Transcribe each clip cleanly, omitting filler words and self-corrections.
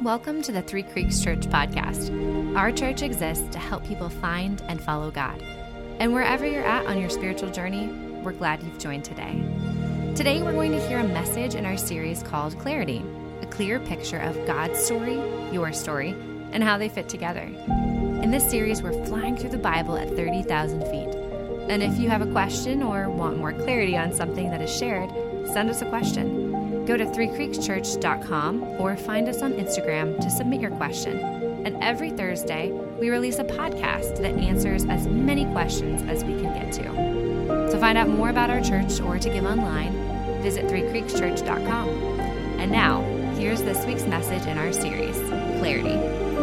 Welcome to the Three Creeks Church podcast. Our church exists to help people find and follow God. And wherever you're at on your spiritual journey, we're glad you've joined today. Today, we're going to hear a message in our series called Clarity, a clear picture of God's story, your story, and how they fit together. In this series, we're flying through the Bible at 30,000 feet. And if you have a question or want more clarity on something that is shared, send us a question. Go to threecreekschurch.com or find us on Instagram to submit your question. And every Thursday, we release a podcast that answers as many questions as we can get to. To find out more about our church or to give online, visit threecreekschurch.com. And now, here's this week's message in our series, Clarity.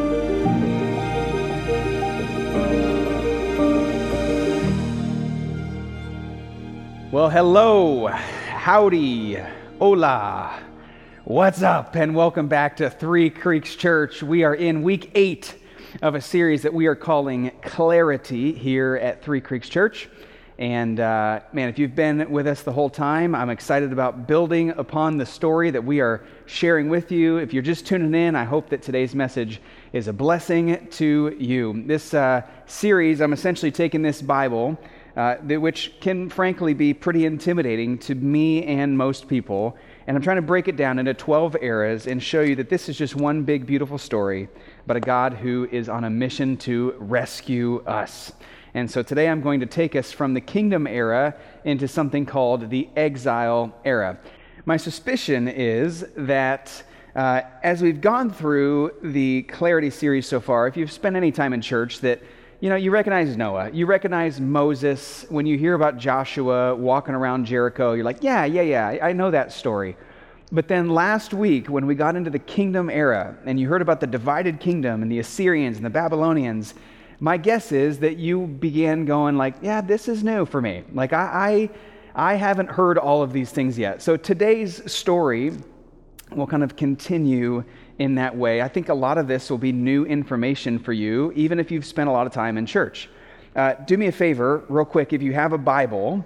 Well, hello, howdy, hola, what's up, and welcome back to Three Creeks Church. We are in week 8 of a series that we are calling Clarity here at Three Creeks Church. And man, if you've been with us the whole time, I'm excited about building upon the story that we are sharing with you. If you're just tuning in, I hope that today's message is a blessing to you. This series, I'm essentially taking this Bible, which can frankly be pretty intimidating to me and most people. And I'm trying to break it down into 12 eras and show you that this is just one big, beautiful story about a God who is on a mission to rescue us. And so today I'm going to take us from the kingdom era into something called the exile era. My suspicion is that as we've gone through the Clarity series so far, if you've spent any time in church, that you recognize Noah, you recognize Moses. When you hear about Joshua walking around Jericho, you're like, yeah, I know that story. But then last week, when we got into the kingdom era, and you heard about the divided kingdom and the Assyrians and the Babylonians, my guess is that you began going like, yeah, this is new for me. Like, I haven't heard all of these things yet. So today's story will kind of continue in that way. I think a lot of this will be new information for you, even if you've spent a lot of time in church. Do me a favor, real quick, if you have a Bible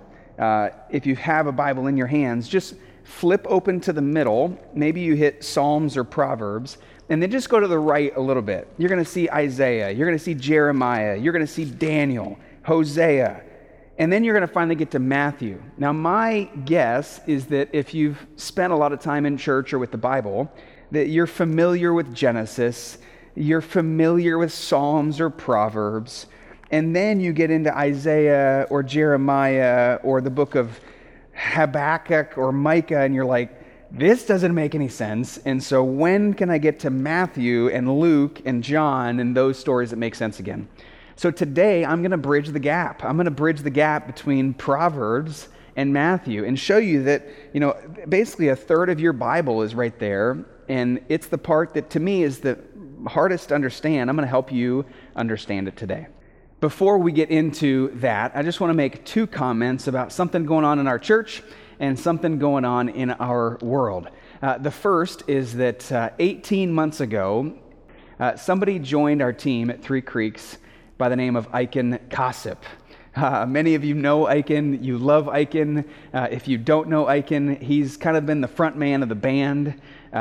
in your hands, just flip open to the middle. Maybe you hit Psalms or Proverbs, and then just go to the right a little bit. You're going to see Isaiah, you're going to see Jeremiah, you're going to see Daniel, Hosea, and then you're going to finally get to Matthew. Now, my guess is that if you've spent a lot of time in church or with the Bible, that you're familiar with Genesis, you're familiar with Psalms or Proverbs, and then you get into Isaiah or Jeremiah or the book of Habakkuk or Micah, and you're like, this doesn't make any sense, and so when can I get to Matthew and Luke and John and those stories that make sense again? So today, I'm going to bridge the gap. I'm going to bridge the gap between Proverbs and Matthew and show you that, basically a third of your Bible is right there, and it's the part that to me is the hardest to understand. I'm going to help you understand it today. Before we get into that, I just want to make 2 comments about something going on in our church and something going on in our world. The first is that 18 months ago, somebody joined our team at Three Creeks by the name of Aiken Kasip. Many of you know Aiken, you love Aiken. If you don't know Aiken, he's kind of been the front man of the band.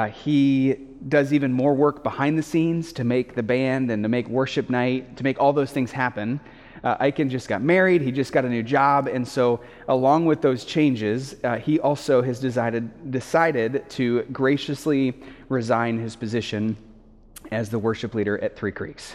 He does even more work behind the scenes to make the band and to make worship night, to make all those things happen. Aiken just got married, he just got a new job, and so along with those changes, he also has decided to graciously resign his position as the worship leader at Three Creeks.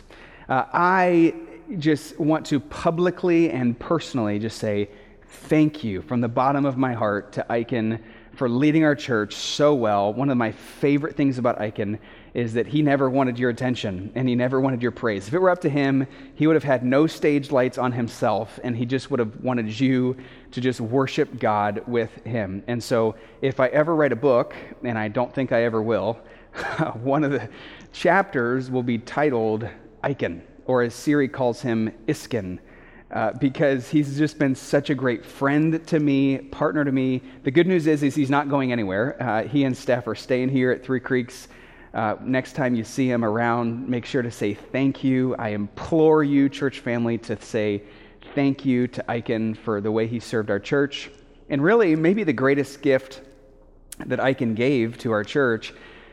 I just want to publicly and personally just say thank you from the bottom of my heart to Aiken for leading our church so well. One of my favorite things about Aiken is that he never wanted your attention and he never wanted your praise. If it were up to him, he would have had no stage lights on himself, and he just would have wanted you to just worship God with him. And so if I ever write a book, and I don't think I ever will, one of the chapters will be titled Aiken, or as Siri calls him, Isken, because he's just been such a great friend to me, partner to me. The good news is he's not going anywhere. He and Steph are staying here at Three Creeks. Next time you see him around, make sure to say thank you. I implore you, church family, to say thank you to Aiken for the way he served our church. And really, maybe the greatest gift that Aiken gave to our church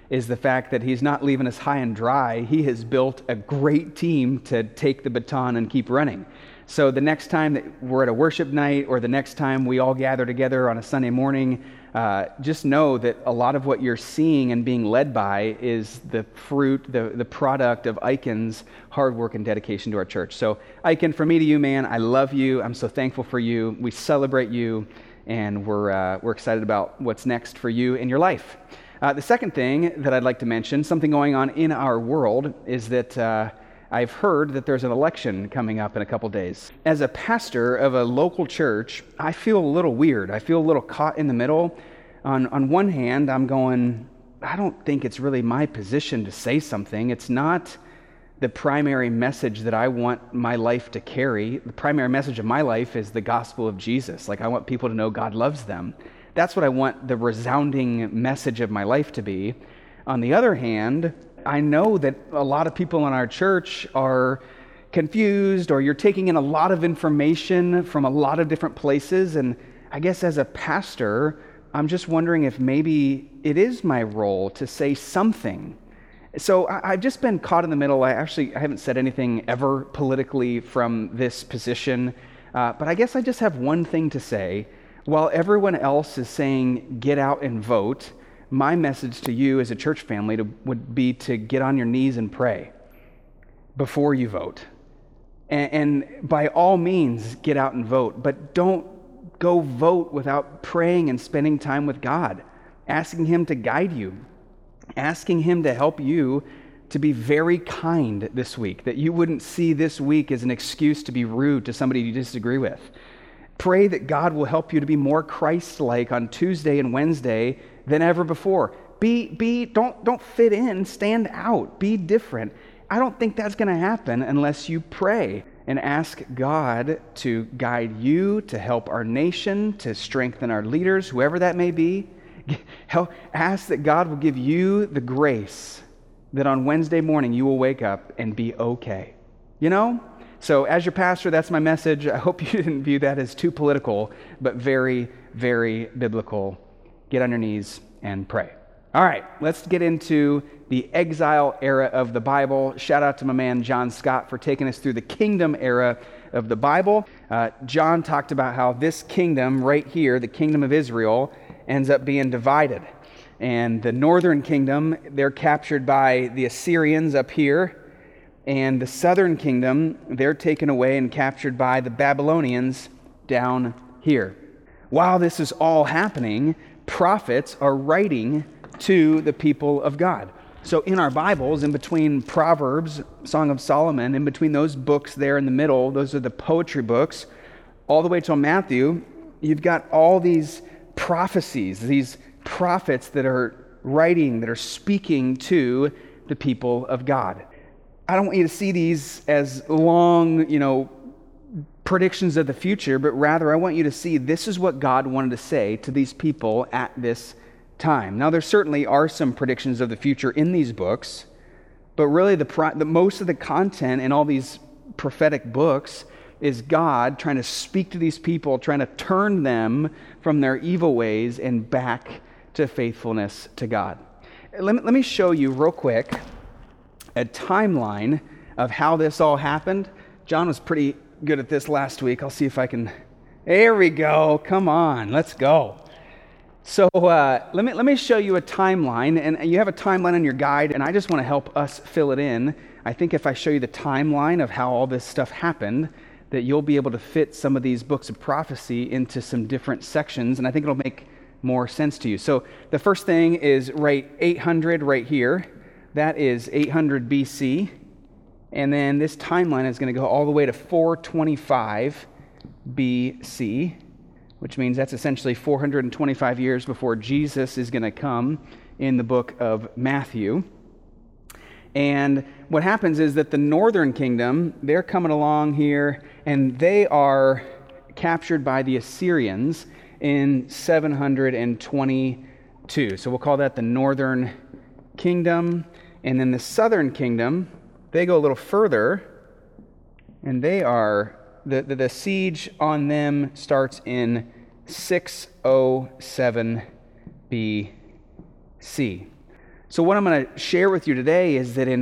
is the fact that he's not leaving us high and dry. He has built a great team to take the baton and keep running. So the next time that we're at a worship night, or the next time we all gather together on a Sunday morning, just know that a lot of what you're seeing and being led by is the fruit, the product of Icon's hard work and dedication to our church. So Icon, from me to you, man, I love you. I'm so thankful for you. We celebrate you, and we're excited about what's next for you in your life. The second thing that I'd like to mention, something going on in our world, is that I've heard that there's an election coming up in a couple days. As a pastor of a local church, I feel a little weird. I feel a little caught in the middle. On one hand, I'm going, I don't think it's really my position to say something. It's not the primary message that I want my life to carry. The primary message of my life is the gospel of Jesus. Like, I want people to know God loves them. That's what I want the resounding message of my life to be. On the other hand, I know that a lot of people in our church are confused, or you're taking in a lot of information from a lot of different places. And I guess as a pastor, I'm just wondering if maybe it is my role to say something. So I've just been caught in the middle. I haven't said anything ever politically from this position, but I guess I just have one thing to say. While everyone else is saying, get out and vote, my message to you as a church family would be to get on your knees and pray before you vote. And by all means, get out and vote, but don't go vote without praying and spending time with God, asking Him to guide you, asking Him to help you to be very kind this week, that you wouldn't see this week as an excuse to be rude to somebody you disagree with. Pray that God will help you to be more Christ-like on Tuesday and Wednesday than ever before. Don't fit in, stand out, be different. I don't think that's going to happen unless you pray and ask God to guide you, to help our nation, to strengthen our leaders, whoever that may be. Ask that God will give you the grace that on Wednesday morning you will wake up and be okay. You know? So as your pastor, that's my message. I hope you didn't view that as too political, but very, very biblical. Get on your knees and pray. All right, let's get into the exile era of the Bible. Shout out to my man John Scott for taking us through the kingdom era of the Bible. John talked about how this kingdom right here, the kingdom of Israel, ends up being divided. And the northern kingdom, they're captured by the Assyrians up here. And the southern kingdom, they're taken away and captured by the Babylonians down here. While this is all happening, prophets are writing to the people of God. So in our Bibles, in between Proverbs, Song of Solomon, in between those books there in the middle, those are the poetry books, all the way till Matthew, you've got all these prophecies, these prophets that are writing, that are speaking to the people of God. I don't want you to see these as long, predictions of the future, but rather I want you to see this is what God wanted to say to these people at this time. Now, there certainly are some predictions of the future in these books, but really the most of the content in all these prophetic books is God trying to speak to these people, trying to turn them from their evil ways and back to faithfulness to God. Let me show you real quick a timeline of how this all happened. John was pretty good at this last week. I'll see if I can. There we go. Come on, let's go. So let me show you a timeline, and you have a timeline on your guide, and I just want to help us fill it in. I think if I show you the timeline of how all this stuff happened, that you'll be able to fit some of these books of prophecy into some different sections, and I think it'll make more sense to you. So the first thing is right 800 right here. That is 800 BC. And then this timeline is going to go all the way to 425 BC, which means that's essentially 425 years before Jesus is going to come in the book of Matthew. And what happens is that the northern kingdom, they're coming along here, and they are captured by the Assyrians in 722. So we'll call that the northern kingdom. And then the southern kingdom, they go a little further, and they are, the siege on them starts in 607 BC. So what I'm going to share with you today is that in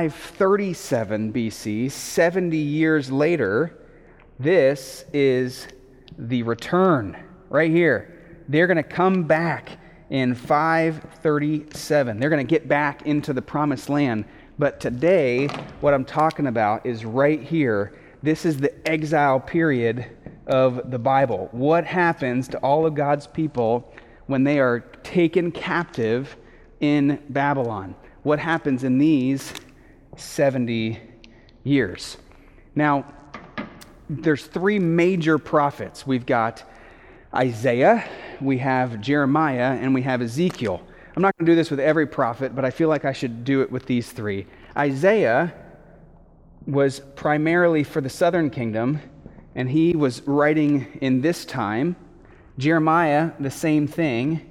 537 BC, 70 years later, this is the return right here. They're going to come back in 537. They're going to get back into the promised land. But today, what I'm talking about is right here. This is the exile period of the Bible. What happens to all of God's people when they are taken captive in Babylon? What happens in these 70 years? Now, there's three major prophets. We've got Isaiah, we have Jeremiah, and we have Ezekiel. I'm not going to do this with every prophet, but I feel like I should do it with these three. Isaiah was primarily for the southern kingdom, and he was writing in this time. Jeremiah, the same thing.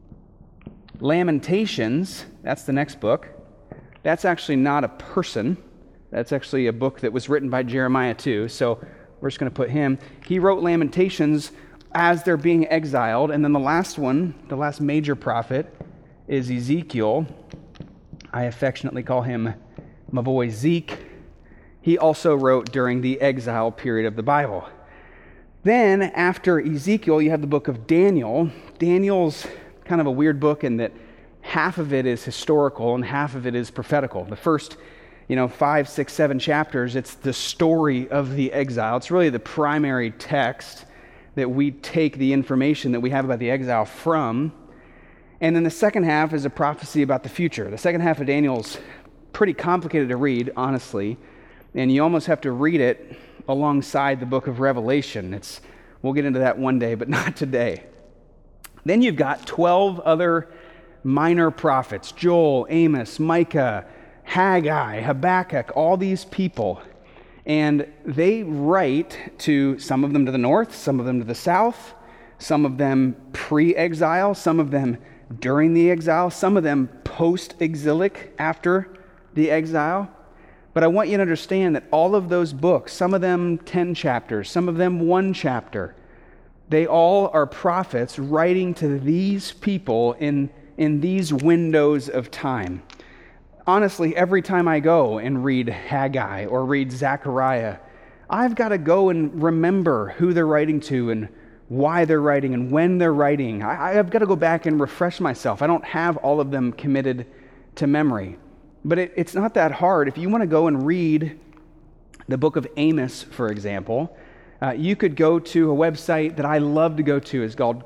Lamentations, that's the next book. That's actually not a person. That's actually a book that was written by Jeremiah too, so we're just going to put him. He wrote Lamentations as they're being exiled, and then the last one, the last major prophet, is Ezekiel. I affectionately call him my boy Zeke. He also wrote during the exile period of the Bible. Then, after Ezekiel, you have the book of Daniel. Daniel's kind of a weird book in that half of it is historical and half of it is prophetical. The first, 5, 6, 7 chapters, it's the story of the exile. It's really the primary text that we take the information that we have about the exile from. And then the second half is a prophecy about the future. The second half of Daniel's pretty complicated to read, honestly, and you almost have to read it alongside the book of Revelation. We'll get into that one day, but not today. Then you've got 12 other minor prophets: Joel, Amos, Micah, Haggai, Habakkuk, all these people. And they write to some of them to the north, some of them to the south, some of them pre-exile, some of them during the exile, some of them post-exilic after the exile. But I want you to understand that all of those books, some of them 10 chapters, some of them 1 chapter, they all are prophets writing to these people in these windows of time. Honestly, every time I go and read Haggai or read Zechariah, I've got to go and remember who they're writing to and why they're writing and when they're writing. I've got to go back and refresh myself. I don't have all of them committed to memory. But it's not that hard. If you want to go and read the book of Amos, for example, you could go to a website that I love to go to. It's called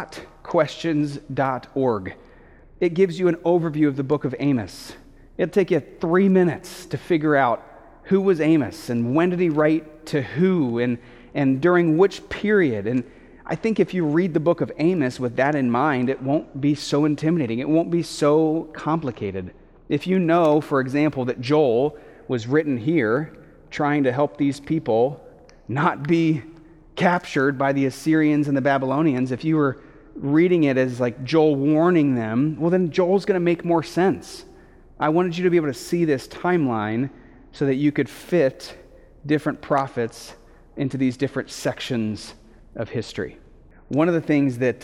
gotquestions.org. It gives you an overview of the book of Amos. It'll take you 3 minutes to figure out who was Amos and when did he write to who and during which period. And I think if you read the book of Amos with that in mind, it won't be so intimidating. It won't be so complicated. If you know, for example, that Joel was written here trying to help these people not be captured by the Assyrians and the Babylonians, if you were reading it as like Joel warning them, well, then Joel's going to make more sense. I wanted you to be able to see this timeline so that you could fit different prophets into these different sections of history. One of the things that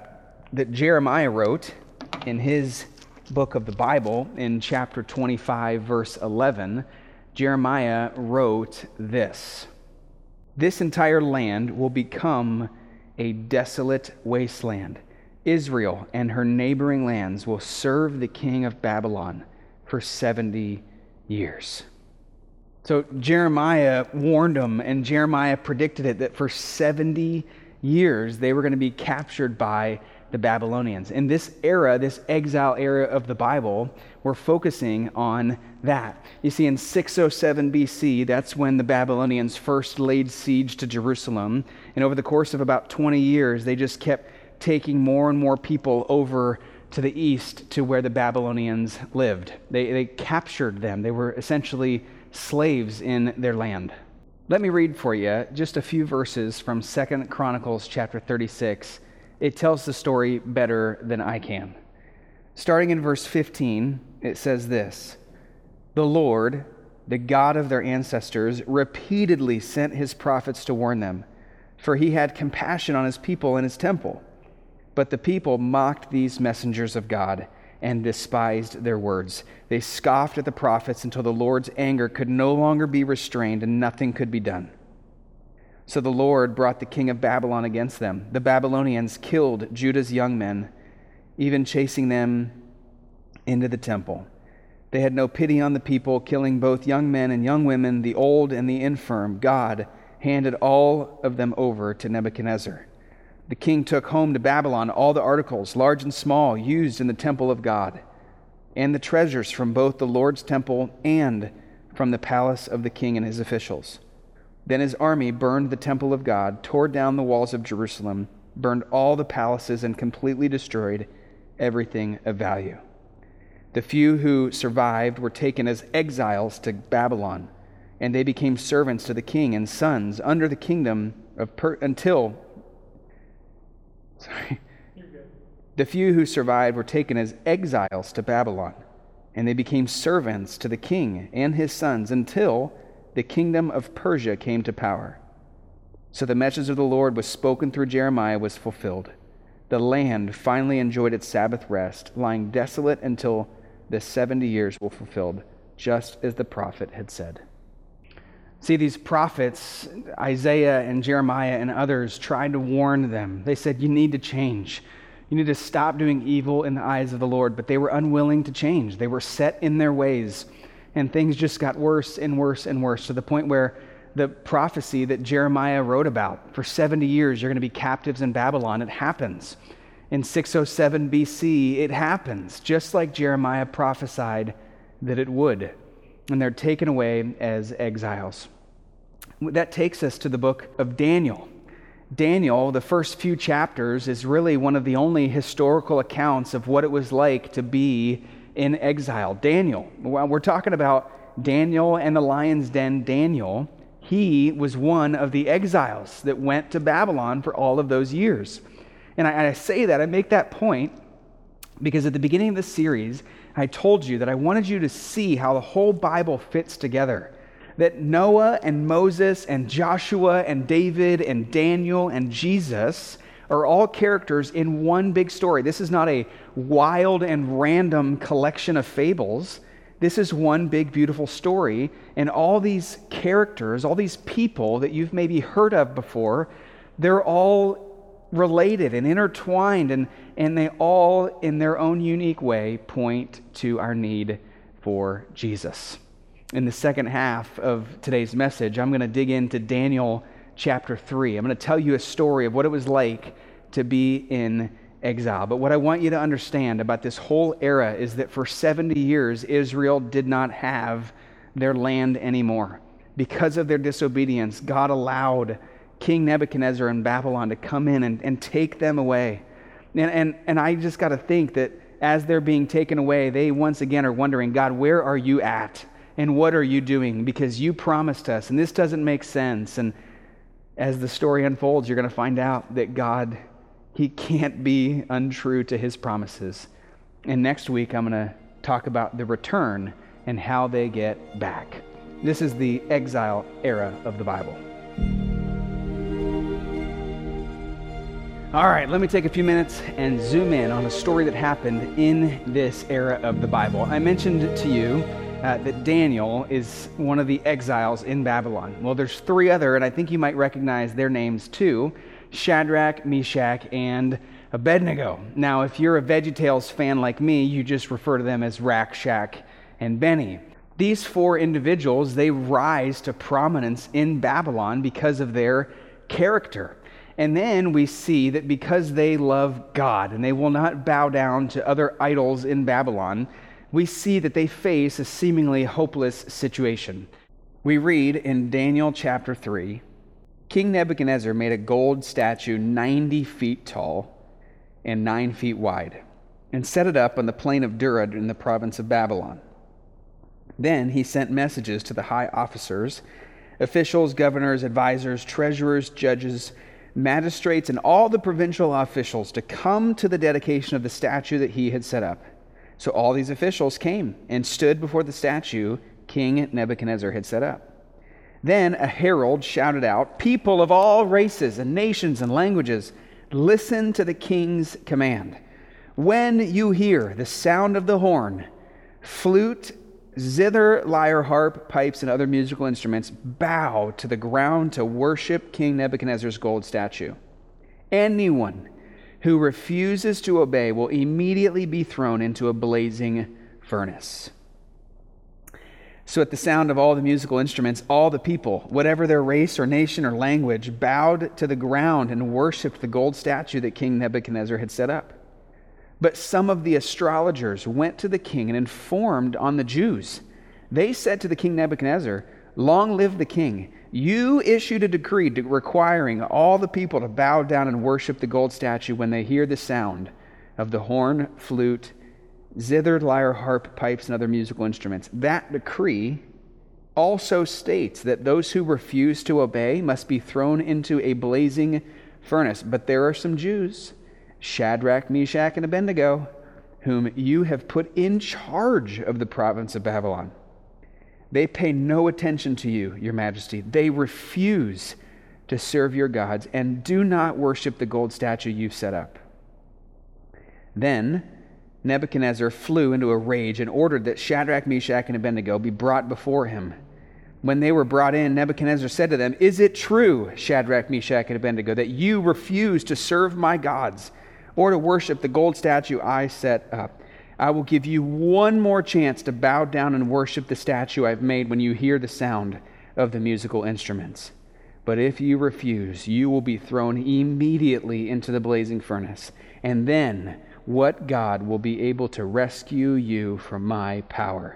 Jeremiah wrote in his book of the Bible, in chapter 25, verse 11, Jeremiah wrote this: "This entire land will become a desolate wasteland. Israel and her neighboring lands will serve the king of Babylon for 70 years." So Jeremiah warned them, and Jeremiah predicted it, that for 70 years they were going to be captured by the Babylonians. In this era, this exile era of the Bible, we're focusing on that. You see, in 607 BC, that's when the Babylonians first laid siege to Jerusalem. And over the course of about 20 years, they just kept taking more and more people over to the east to where the Babylonians lived. They captured them. They were essentially slaves in their land. Let me read for you just a few verses from 2 Chronicles chapter 36. It tells the story better than I can. Starting in verse 15, it says this: "The Lord, the God of their ancestors, repeatedly sent his prophets to warn them, for he had compassion on his people in his temple. But the people mocked these messengers of God and despised their words. They scoffed at the prophets until the Lord's anger could no longer be restrained and nothing could be done. So the Lord brought the king of Babylon against them. The Babylonians killed Judah's young men, even chasing them into the temple. They had no pity on the people, killing both young men and young women, the old and the infirm. God handed all of them over to Nebuchadnezzar. The king took home to Babylon all the articles, large and small, used in the temple of God, and the treasures from both the Lord's temple and from the palace of the king and his officials. Then his army burned the temple of God, tore down the walls of Jerusalem, burned all the palaces, and completely destroyed everything of value. The few who survived were taken as exiles to Babylon, and they became servants to the king and sons under the kingdom of The few who survived were taken as exiles to Babylon, and they became servants to the king and his sons until the kingdom of Persia came to power. So the message of the Lord was spoken through Jeremiah was fulfilled. The land finally enjoyed its Sabbath rest, lying desolate until the 70 years were fulfilled, just as the prophet had said. See, these prophets, Isaiah and Jeremiah and others, tried to warn them. They said, you need to change. You need to stop doing evil in the eyes of the Lord. But they were unwilling to change. They were set in their ways. And things just got worse and worse and worse, to the point where the prophecy that Jeremiah wrote about, for 70 years you're going to be captives in Babylon, it happens. In 607 BC, it happens, just like Jeremiah prophesied that it would. And they're taken away as exiles. That takes us to the book of Daniel. Daniel, the first few chapters, is really one of the only historical accounts of what it was like to be in exile. Daniel, well, we're talking about Daniel and the lion's den. Daniel, he was one of the exiles that went to Babylon for all of those years. And I say that, I make that point because at the beginning of the series, I told you that I wanted you to see how the whole Bible fits together. That Noah and Moses and Joshua and David and Daniel and Jesus are all characters in one big story. This is not a wild and random collection of fables. This is one big, beautiful story. And all these characters, all these people that you've maybe heard of before, they're all related and intertwined, and they all, in their own unique way, point to our need for Jesus. In the second half of today's message, I'm going to dig into Daniel chapter 3. I'm going to tell you a story of what it was like to be in exile. But what I want you to understand about this whole era is that for 70 years, Israel did not have their land anymore. Because of their disobedience, God allowed King Nebuchadnezzar in Babylon to come in and take them away. And I just got to think that as they're being taken away, they once again are wondering, God, where are you at? And what are you doing? Because you promised us, and this doesn't make sense. And as the story unfolds, you're going to find out that God, he can't be untrue to his promises. And next week, I'm going to talk about the return and how they get back. This is the exile era of the Bible. All right, let me take a few minutes and zoom in on a story that happened in this era of the Bible. I mentioned to you that Daniel is one of the exiles in Babylon. Well, there's three other, and I think you might recognize their names too: Shadrach, Meshach, and Abednego. Now, if you're a VeggieTales fan like me, you just refer to them as Rak, Shak, and Benny. These four individuals, they rise to prominence in Babylon because of their character. And then we see that because they love God and they will not bow down to other idols in Babylon, we see that they face a seemingly hopeless situation. We read in Daniel chapter 3, King Nebuchadnezzar made a gold statue 90 feet tall and 9 feet wide, and set it up on the plain of Dura in the province of Babylon. Then he sent messages to the high officers, officials, governors, advisors, treasurers, judges, magistrates, and all the provincial officials to come to the dedication of the statue that he had set up. So all these officials came and stood before the statue King Nebuchadnezzar had set up. Then a herald shouted out, "People of all races and nations and languages, listen to the king's command. When you hear the sound of the horn, flute, zither, lyre, harp, pipes, and other musical instruments, bow to the ground to worship King Nebuchadnezzar's gold statue. Anyone who refuses to obey will immediately be thrown into a blazing furnace. So at the sound of all the musical instruments, all the people, whatever their race or nation or language, bowed to the ground and worshipped the gold statue that King Nebuchadnezzar had set up. But some of the astrologers went to the king and informed on the Jews. They said to the king Nebuchadnezzar, "Long live the king. You issued a decree requiring all the people to bow down and worship the gold statue when they hear the sound of the horn, flute, zither, lyre, harp, pipes, and other musical instruments. That decree also states that those who refuse to obey must be thrown into a blazing furnace. But there are some Jews, Shadrach, Meshach, and Abednego, whom you have put in charge of the province of Babylon. They pay no attention to you, your majesty. They refuse to serve your gods and do not worship the gold statue you've set up." Then Nebuchadnezzar flew into a rage and ordered that Shadrach, Meshach, and Abednego be brought before him. When they were brought in, Nebuchadnezzar said to them, "Is it true, Shadrach, Meshach, and Abednego, that you refuse to serve my gods or to worship the gold statue I set up? I will give you one more chance to bow down and worship the statue I've made when you hear the sound of the musical instruments. But if you refuse, you will be thrown immediately into the blazing furnace. And then what God will be able to rescue you from my power?"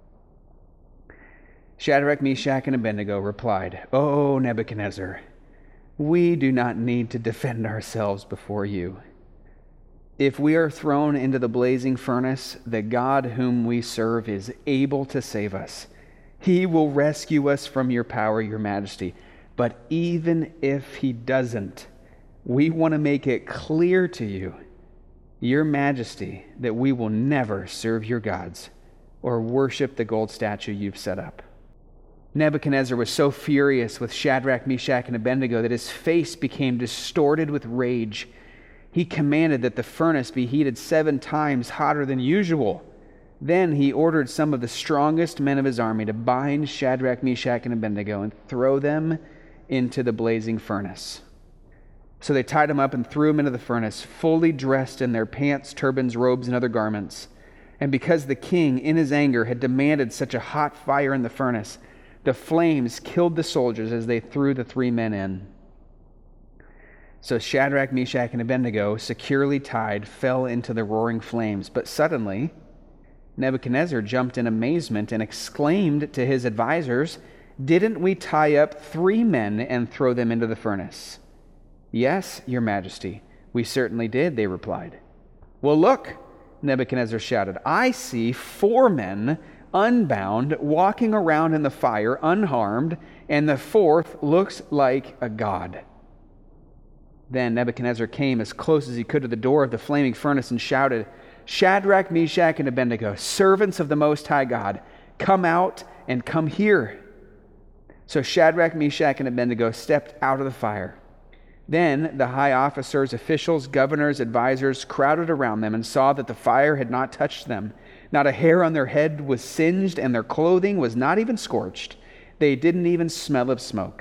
Shadrach, Meshach, and Abednego replied, "O Nebuchadnezzar, we do not need to defend ourselves before you. If we are thrown into the blazing furnace, the God whom we serve is able to save us. He will rescue us from your power, your majesty. But even if he doesn't, we want to make it clear to you, your majesty, that we will never serve your gods or worship the gold statue you've set up." Nebuchadnezzar was so furious with Shadrach, Meshach, and Abednego that his face became distorted with rage. He commanded that the furnace be heated 7 times hotter than usual. Then he ordered some of the strongest men of his army to bind Shadrach, Meshach, and Abednego and throw them into the blazing furnace. So they tied him up and threw him into the furnace, fully dressed in their pants, turbans, robes, and other garments. And because the king, in his anger, had demanded such a hot fire in the furnace, the flames killed the soldiers as they threw the 3 men in. So Shadrach, Meshach, and Abednego, securely tied, fell into the roaring flames. But suddenly Nebuchadnezzar jumped in amazement and exclaimed to his advisors, "Didn't we tie up 3 men and throw them into the furnace?" "Yes, your majesty, we certainly did," they replied. "Well, look," Nebuchadnezzar shouted, "I see 4 men unbound, walking around in the fire unharmed, and the 4th looks like a god." Then Nebuchadnezzar came as close as he could to the door of the flaming furnace and shouted, "Shadrach, Meshach, and Abednego, servants of the Most High God, come out and come here." So Shadrach, Meshach, and Abednego stepped out of the fire. Then the high officers, officials, governors, advisors crowded around them and saw that the fire had not touched them. Not a hair on their head was singed, and their clothing was not even scorched. They didn't even smell of smoke.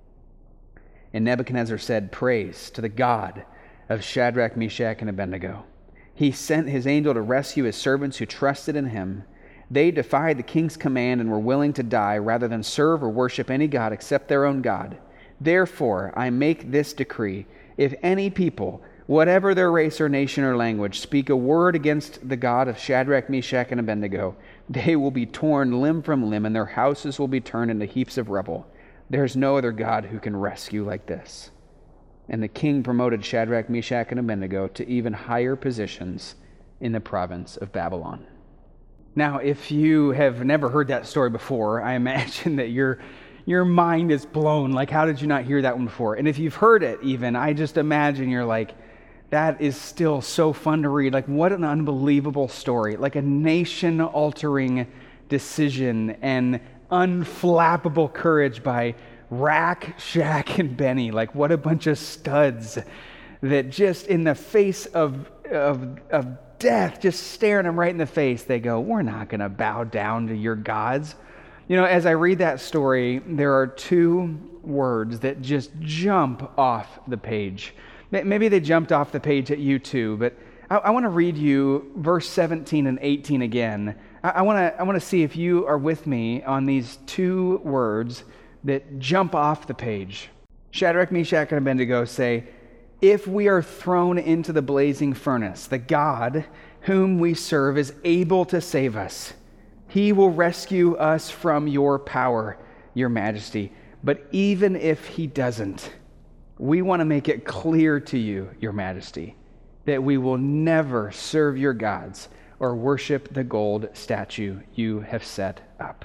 And Nebuchadnezzar said, "Praise to the God of Shadrach, Meshach, and Abednego. He sent his angel to rescue his servants who trusted in him. They defied the king's command and were willing to die rather than serve or worship any god except their own God. Therefore, I make this decree: if any people, whatever their race or nation or language, speak a word against the God of Shadrach, Meshach, and Abednego, they will be torn limb from limb, and their houses will be turned into heaps of rubble. There's no other God who can rescue like this." And the king promoted Shadrach, Meshach, and Abednego to even higher positions in the province of Babylon. Now, if you have never heard that story before, I imagine that your mind is blown. Like, how did you not hear that one before? And if you've heard it even, I just imagine you're like, that is still so fun to read. Like, what an unbelievable story. Like a nation-altering decision and unflappable courage by Rack, Shack, and Benny. Like, what a bunch of studs that just in the face of death just staring them right in the face, they go, we're not going to bow down to your gods. You know, as I read that story, there are two words that just jump off the page. Maybe they jumped off the page at you too, but I want to read you verse 17 and 18 again. I want to see if you are with me on these two words that jump off the page. Shadrach, Meshach, and Abednego say, if we are thrown into the blazing furnace, the God whom we serve is able to save us. He will rescue us from your power, your majesty. But even if he doesn't, we want to make it clear to you, your majesty, that we will never serve your gods or worship the gold statue you have set up.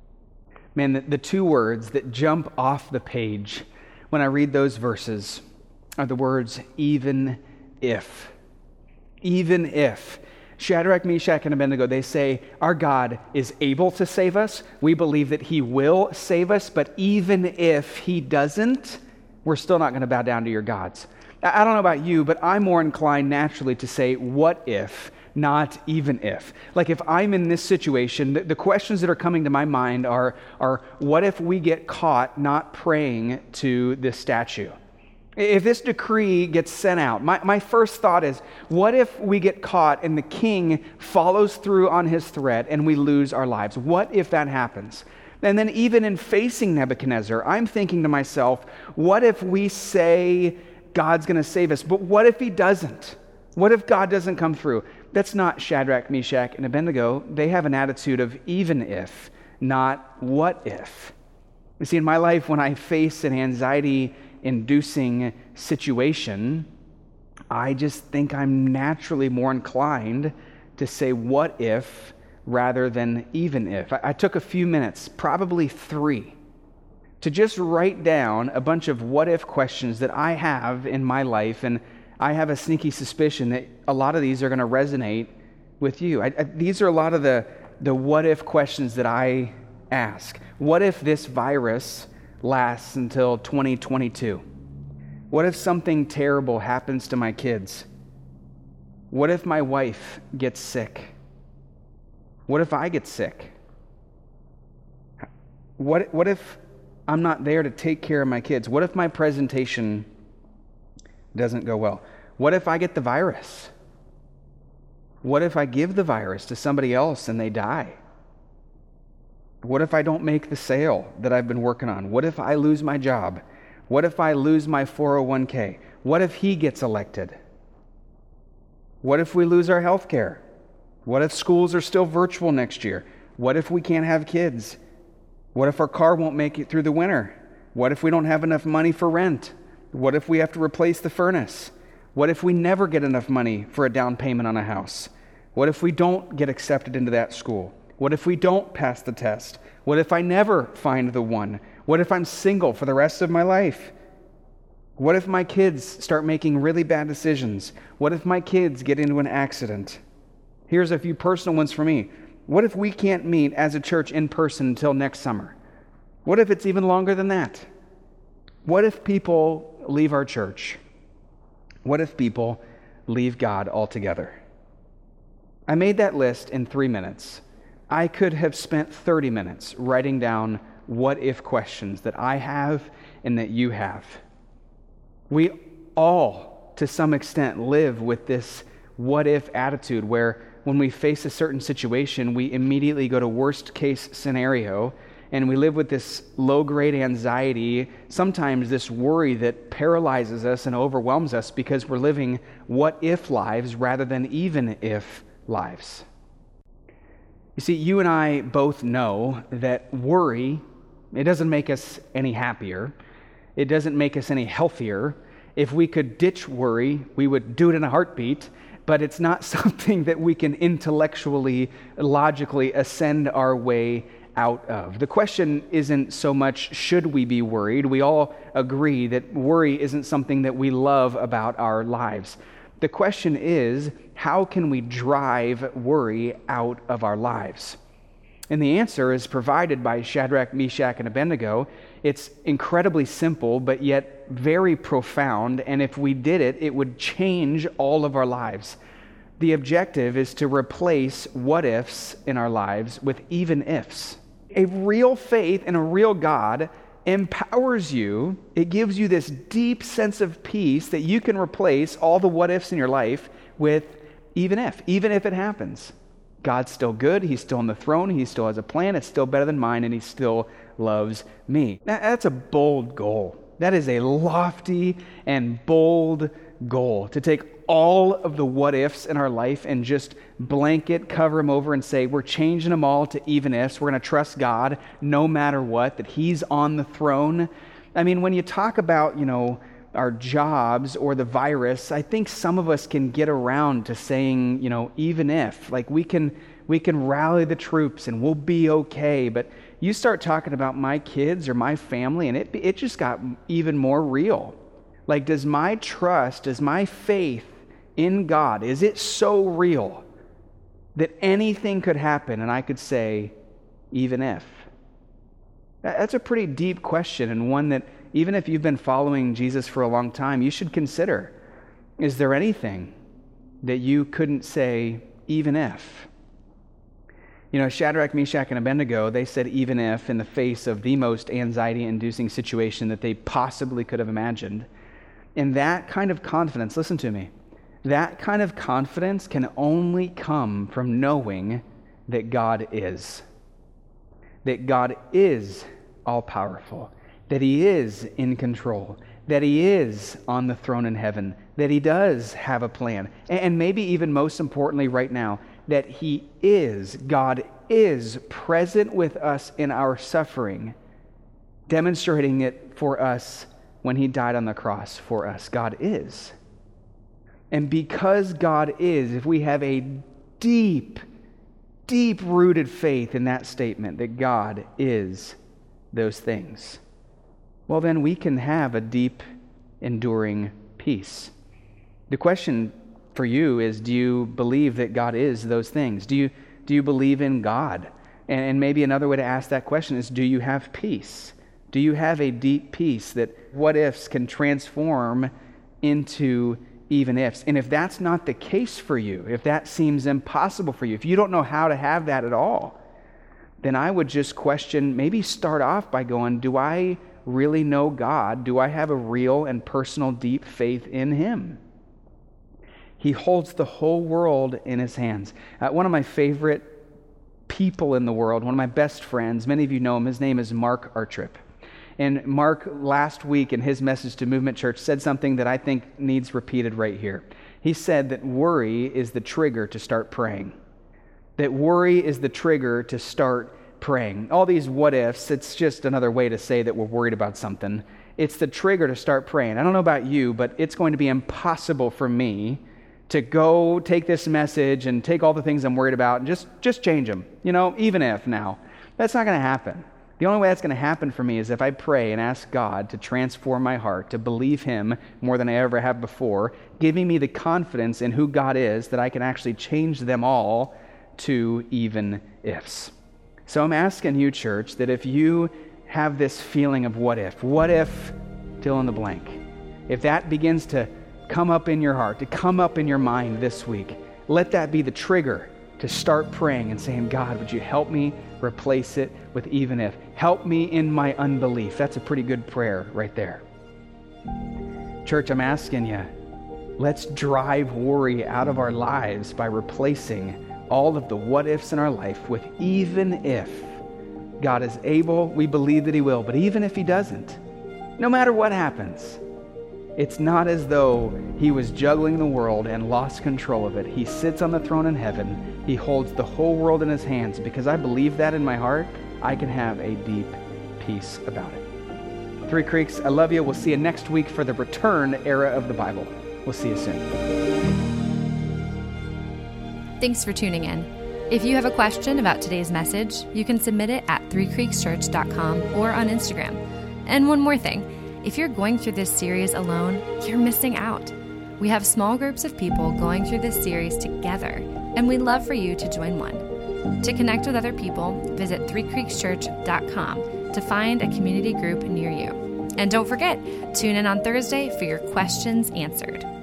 Man, the two words that jump off the page when I read those verses are the words, even if. Even if. Shadrach, Meshach, and Abednego, they say, our God is able to save us. We believe that he will save us, but even if he doesn't, we're still not going to bow down to your gods. I don't know about you, but I'm more inclined naturally to say, what if, not even if. Like if I'm in this situation, the questions that are coming to my mind are what if we get caught not praying to this statue? If this decree gets sent out, my first thought is, what if we get caught and the king follows through on his threat and we lose our lives? What if that happens? And then even in facing Nebuchadnezzar, I'm thinking to myself, what if we say God's going to save us, but what if he doesn't? What if God doesn't come through? That's not Shadrach, Meshach, and Abednego. They have an attitude of even if, not what if. You see, in my life, when I face an anxiety-inducing situation, I just think I'm naturally more inclined to say what if rather than even if. I took a few minutes, probably 3, to just write down a bunch of what if questions that I have in my life, and I have a sneaky suspicion that a lot of these are going to resonate with you. These are a lot of the what if questions that I ask. What if this virus lasts until 2022? What if something terrible happens to my kids? What if my wife gets sick? What if I get sick? What if I'm not there to take care of my kids? What if my presentation doesn't go well? What if I get the virus? What if I give the virus to somebody else and they die? What if I don't make the sale that I've been working on? What if I lose my job? What if I lose my 401k? What if he gets elected? What if we lose our health care? What if schools are still virtual next year? What if we can't have kids? What if our car won't make it through the winter? What if we don't have enough money for rent? What if we have to replace the furnace? What if we never get enough money for a down payment on a house? What if we don't get accepted into that school? What if we don't pass the test? What if I never find the one? What if I'm single for the rest of my life? What if my kids start making really bad decisions? What if my kids get into an accident? Here's a few personal ones for me. What if we can't meet as a church in person until next summer? What if it's even longer than that? What if people leave our church? What if people leave God altogether? I made that list in 3 minutes. I could have spent 30 minutes writing down what if questions that I have and that you have. We all, to some extent, live with this what if attitude where when we face a certain situation, we immediately go to worst case scenario, and we live with this low-grade anxiety, sometimes this worry that paralyzes us and overwhelms us because we're living what-if lives rather than even-if lives. You see, you and I both know that worry, it doesn't make us any happier. It doesn't make us any healthier. If we could ditch worry, we would do it in a heartbeat, but it's not something that we can intellectually, logically ascend our way out of. The question isn't so much, should we be worried? We all agree that worry isn't something that we love about our lives. The question is, how can we drive worry out of our lives? And the answer is provided by Shadrach, Meshach, and Abednego. It's incredibly simple, but yet very profound. And if we did it, it would change all of our lives. The objective is to replace what ifs in our lives with even ifs. A real faith in a real God empowers you. It gives you this deep sense of peace that you can replace all the what ifs in your life with even if it happens. God's still good. He's still on the throne. He still has a plan. It's still better than mine, and he still loves me. Now, that's a bold goal. That is a lofty and bold goal, to take all of the what ifs in our life and just blanket, cover them over and say, we're changing them all to even ifs. We're going to trust God no matter what, that he's on the throne. I mean, when you talk about, our jobs or the virus, I think some of us can get around to saying, even if, like we can rally the troops and we'll be okay. But you start talking about my kids or my family, and it just got even more real. Like, does my trust, does my faith in God, is it so real that anything could happen and I could say, even if? That's a pretty deep question, and one that even if you've been following Jesus for a long time, you should consider. Is there anything that you couldn't say, even if? Shadrach, Meshach, and Abednego, they said even if in the face of the most anxiety-inducing situation that they possibly could have imagined. And that kind of confidence, listen to me, that kind of confidence can only come from knowing that God is. That God is all-powerful. That he is in control, that he is on the throne in heaven, that he does have a plan, and maybe even most importantly right now, that God is present with us in our suffering, demonstrating it for us when he died on the cross for us. God is. And because God is, if we have a deep, deep-rooted faith in that statement that God is those things, well, then we can have a deep, enduring peace. The question for you is, do you believe that God is those things? Do you believe in God? And maybe another way to ask that question is, do you have peace? Do you have a deep peace that what ifs can transform into even ifs? And if that's not the case for you, if that seems impossible for you, if you don't know how to have that at all, then I would just question, maybe start off by going, do I really know God? Do I have a real and personal deep faith in him? He holds the whole world in his hands. One of my favorite people in the world, one of my best friends, many of you know him, his name is Mark Artrip. And Mark, last week in his message to Movement Church, said something that I think needs repeated right here. He said that worry is the trigger to start praying. That worry is the trigger to start praying. All these what ifs, it's just another way to say that we're worried about something. It's the trigger to start praying. I don't know about you, but it's going to be impossible for me to go take this message and take all the things I'm worried about and just change them. Even if now. That's not going to happen. The only way that's going to happen for me is if I pray and ask God to transform my heart, to believe him more than I ever have before, giving me the confidence in who God is that I can actually change them all to even ifs. So I'm asking you, church, that if you have this feeling of what if fill in the blank, if that begins to come up in your heart, to come up in your mind this week, let that be the trigger to start praying and saying, God, would you help me replace it with even if? Help me in my unbelief. That's a pretty good prayer right there. Church, I'm asking you, let's drive worry out of our lives by replacing all of the what ifs in our life with even if. God is able, we believe that he will, but even if he doesn't, no matter what happens, it's not as though he was juggling the world and lost control of it. He sits on the throne in heaven. He holds the whole world in his hands. Because I believe that in my heart, I can have a deep peace about it. Three Creeks, I love you. We'll see you next week for the return era of the Bible. We'll see you soon. Thanks for tuning in. If you have a question about today's message, you can submit it at threecreekschurch.com or on Instagram. And one more thing, if you're going through this series alone, you're missing out. We have small groups of people going through this series together, and we'd love for you to join one. To connect with other people, visit threecreekschurch.com to find a community group near you. And don't forget, tune in on Thursday for your questions answered.